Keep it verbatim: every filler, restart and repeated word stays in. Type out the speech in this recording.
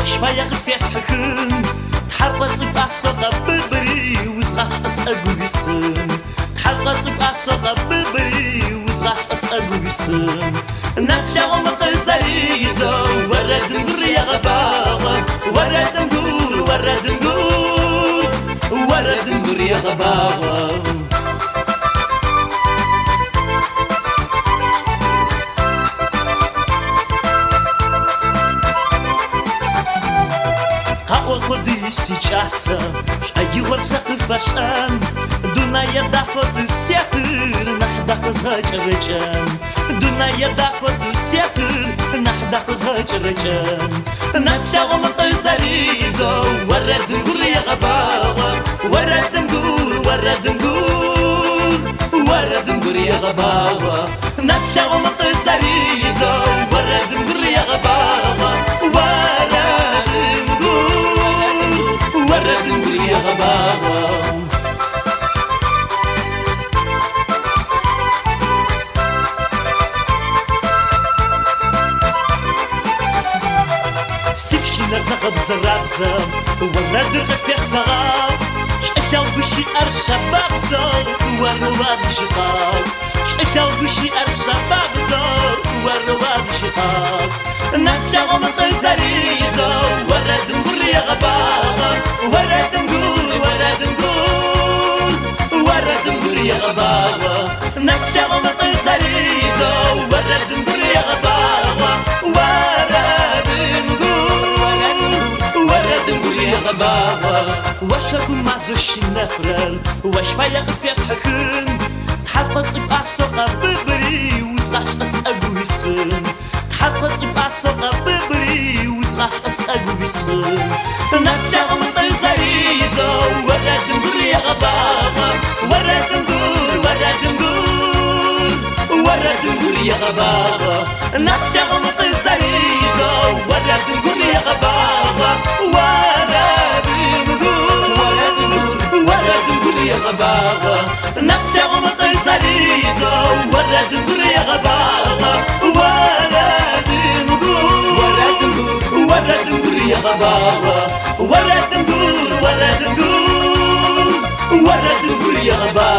شوية غفياس حكم تحرقت بأحسو قببري وزغح أسأقو بسم تحرقت بأحسو قببري وزغح أسأقو بسم نتلاغو مقزريزو ورد نقول يا غباغة ورد نقول ورد نقول ورد نقول يا غباغة خودی سی چاسا شایی ورسق فشان دنیا دافت استیاتر نحدا خزاج رجان دنیا دافت استیاتر نحدا خزاج رجان نحدا ومطزريدو ورد نقول يا غباوة ورد نقول ورد نقول ورد نقول يا غباوة نحدا ومطزريدو ورد نقول يا غباوة ورد نقول يا غباوة سيفشي نزق بزرابزة ورد الغفير صغار شقيتاو بشي أرشا بابزار ورواد شقاق شقيتاو بشي أرشا بابزار ورواد شقاق نحتاغو مطزريدو ورد نقول يا غباوة ورد نقول ورد نقول ورد نقول يا غباوة نحتاغو مطزريدو ورد نقول يا غباوة ورد نقول ورد نقول يا غباوة واش راكم معزوش النفران واش فايا غفياس حكم تحفظ بأحسو قببري وزغح أسألو يسن تحفظ بأحسو قببري وزغح أسألو يسن نتاغم طيزريدو ورد نقول يا غباوة ورد نقول ورد نقول ورد نقول يا غباوة نتاغم طيزريدو ورد نقول يا غباوة ورد نقول ورد نقول ورد نقول يا غباوة نتاغم طيزريدو ورد نقول يا غباوة ورد نقول ورد نقول ورد نقول يا غباوة ورد نقول ورد نقول ورد نقول يا غباوة